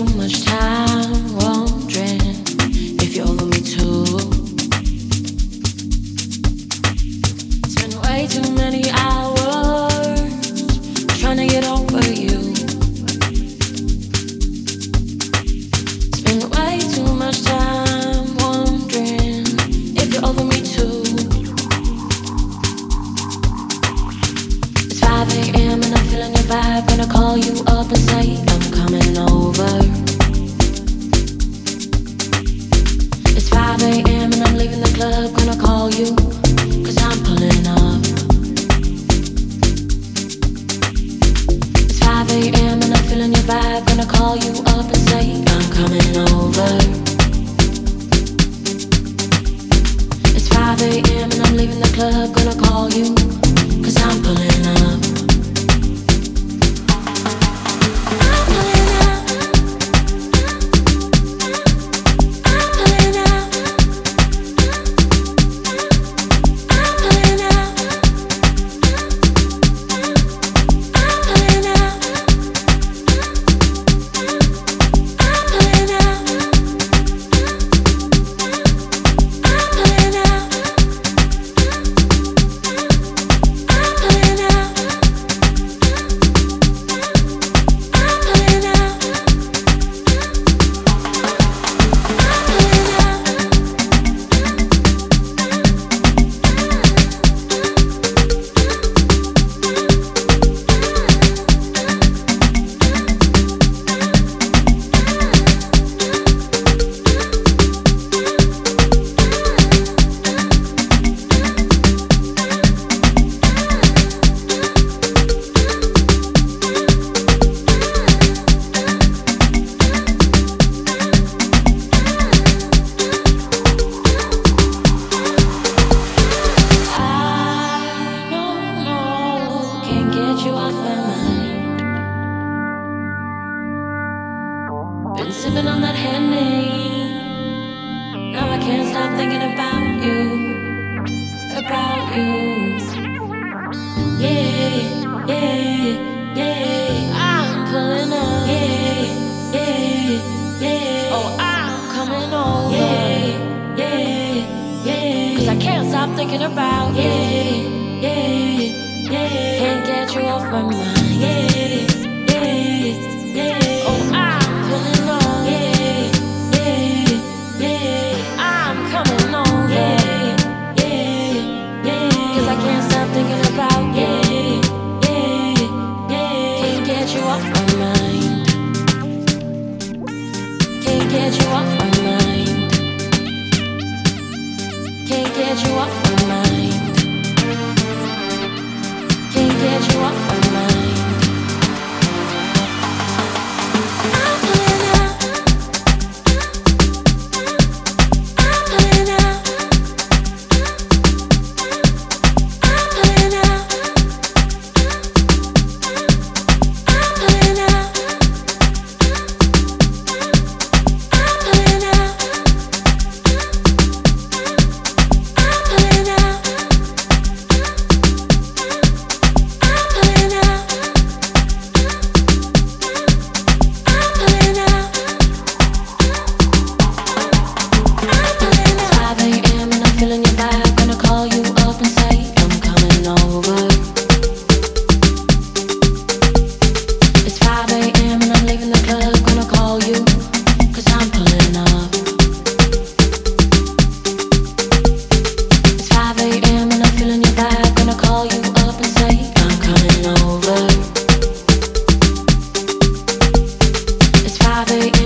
much time wondering if you're over me too. Spent way too many hours trying to get over you. Spent way too much time wondering if you're over me too. It's 5 a.m. and I'm feeling your vibe. Gonna call you up and say I'm coming over. It's 5 a.m. and I'm leaving the club. Gonna call you, 'cause I'm pulling up. It's 5 a.m. and I'm feeling your vibe. Gonna call you up and say I'm coming over. It's 5 a.m. and I'm leaving the club. Gonna call you, 'cause I'm pulling up. Been sipping on that Henny. Now I can't stop thinking about you. About you. Yeah, yeah, yeah. I'm pulling up. Yeah, yeah, yeah. Oh, I'm coming over. Yeah, yeah, yeah. 'Cause I can't stop thinking about you. Yeah, yeah, yeah. Can't get you off my mind. Yeah, yeah, yeah. Oh, I'm pulling up. Get you off my mind. Can't get you off my mind. Can't get you off my mind. I'm pulling up. I'm pulling up. I'm pulling up. I'm pulling up. It's 5 a.m.